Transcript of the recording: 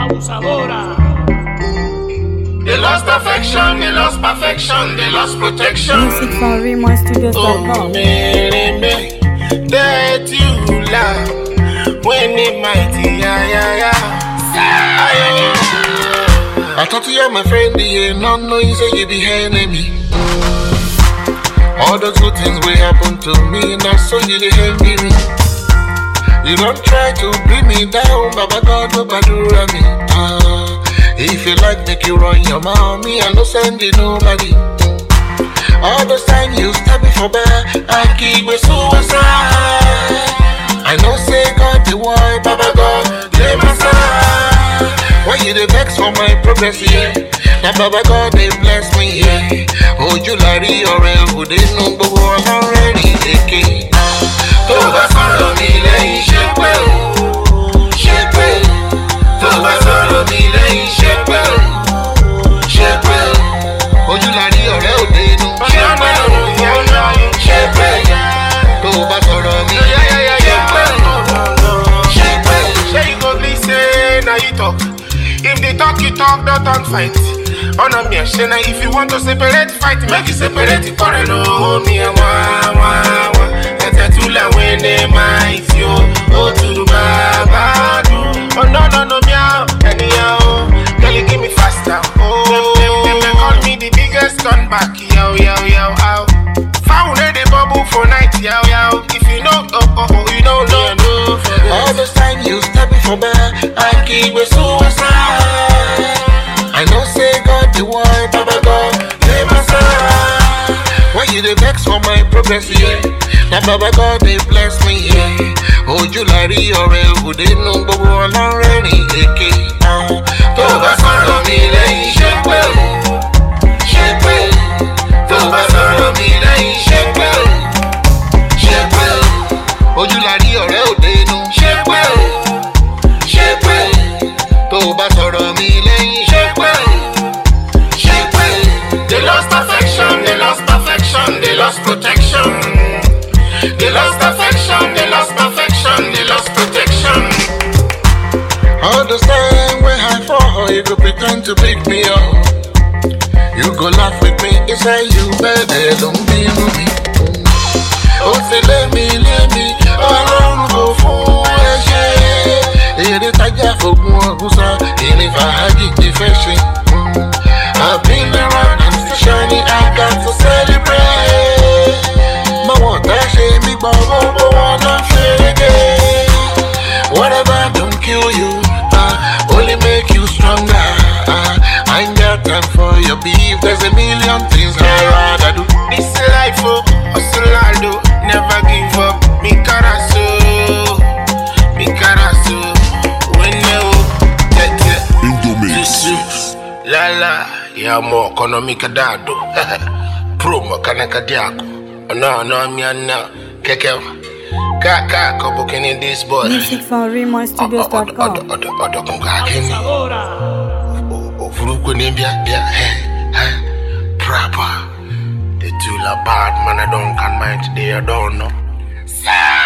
Abusadora. They lost affection, they lost perfection, they lost protection. Music from RaymonStudios.com. That you love when it mighty, I thought you were my friend, yeah, not knowing say you be enemy. All those good things will happen to me, now so you the envy me. You don't try to bring me down, Baba God, nobody run me. If you like, make you run your mouth, me I no send you nobody. All those time you stab me for bad, I keep me suicide. I know say God the why, Baba God, they my side. Why you the vex for my progress, yeah? Now Baba God, they bless me, yeah. Oh, you larry or who they know, but I'm already taking. Toba solo mi lei shepe, shepe. Toba solo mi lei shepe, shepe. Oh, you larry or who they know, shepe, shepe. Toba solo mi lei shepe, shepe. Say you go please say now you talk. If they talk, you talk, don't fight. On a mere shena, if you want to separate, fight, make you separate it. For no, me and one. That's a tula when they might you. Oh, to the baba. Oh, no, meow. Anyhow, girl, you give me faster. Oh, they call me the biggest gun back. Yow. Found the bubble for night. Yow. If you know, you don't know. All this time you stab me for bad, I keep a suicide. I know say God the why, Baba God, they my side. Why you the vex for my progress, yeah? Now Baba God, they bless me, yeah. Oh, you larry or who they know, but we're not ready, okay? Toba solo mi lei shepe, shepe. Toba solo mi lei shepe, shepe. Oh, you larry or who they know, shepe, shepe. Toba solo mi lei shepe, shepe. They lost affection, they lost perfection, they lost protection. They lost affection, they lost perfection, they lost protection. All the time when I fall, you go pretend to pick me up. You go laugh with me, it's like you better don't be with me. Oh, say let me, I don't go for a shit. It is a job for one who's out, and if I had it, the fashion. I've been around and still shining, I got to celebrate. My one that shit, big bubble, but one not fair again. Whatever don't kill you, only make you stronger. I ain't got time for your beef, there's a million things I'd rather do. This life, hustle I do, never give up. Mi carazo, when you Lala, ya mo economic dado. Promo kanaka diako. No, miana. Keke. Kaka, kobo kini this boy. Music from RaymonStudios.com. Odo kungakini. Furuku nimbia, proper. The two la bad man, I don't can mind today, I don't know.